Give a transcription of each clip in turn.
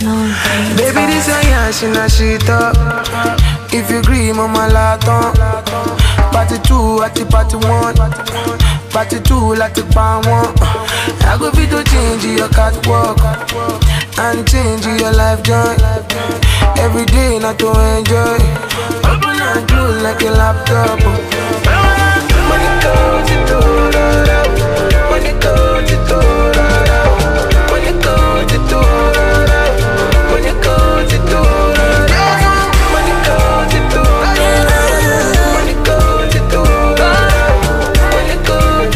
Baby, this a yash in a shit up. If you agree, mama laton. Party 2 at the party 1. Party 2 like the pan 1. I go fit to change your catwalk and change your life joy. Every day not to enjoy. Open and close like a laptop. Money goes to money goes to money goes to money goes to money goes to money goes to money goes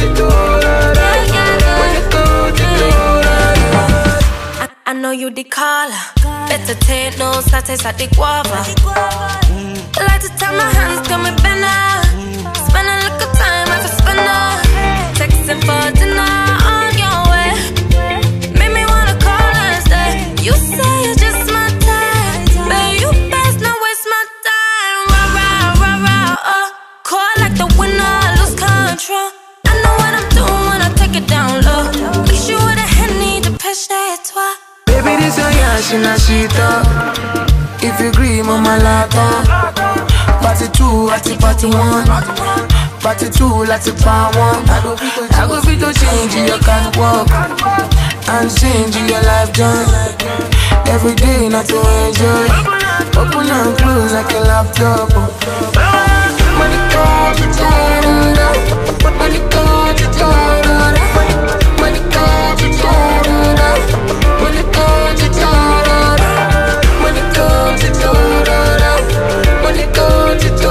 to. I know you the caller. Better take no taste like the guava. I like to tell my hands come and bend up. Spend a little time after spender. Texting for dinner on your way. Make me wanna call and stay. You say it's just my time, but you best not waste my time. Rah, rah, rah, rah, call like the winner, lose control. I know what I'm doing when I take it down low. Mix you with a Henny, the pêche et toi. Baby, this a yash in a shit up. If you agree, mama laton. Party 2 at the party 1. Party 2 like the pan 1. I go fit to change your catwalk and change your life joy. Every day not to enjoy. Open and close like a laptop. Money comes to money comes to money comes to money comes to money comes to money comes to money comes to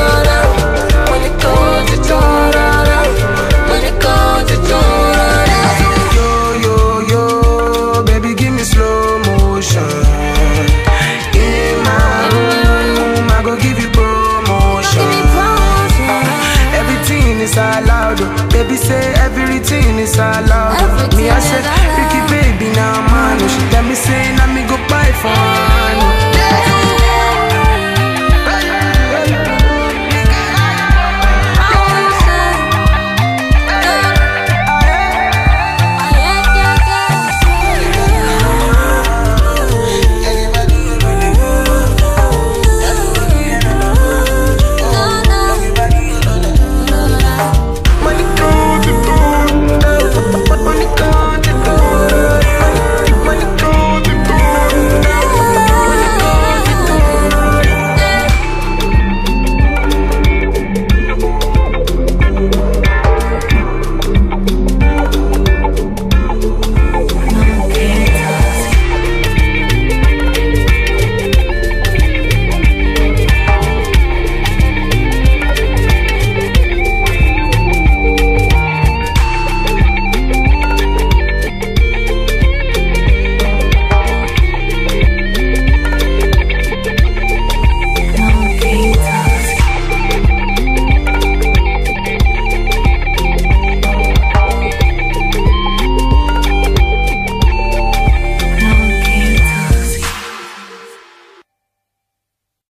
money comes to. Yo, yo, yo, baby, give me slow motion. In my room, I go give you promotion. Everything is allowed, baby say everything is allowed. Me I say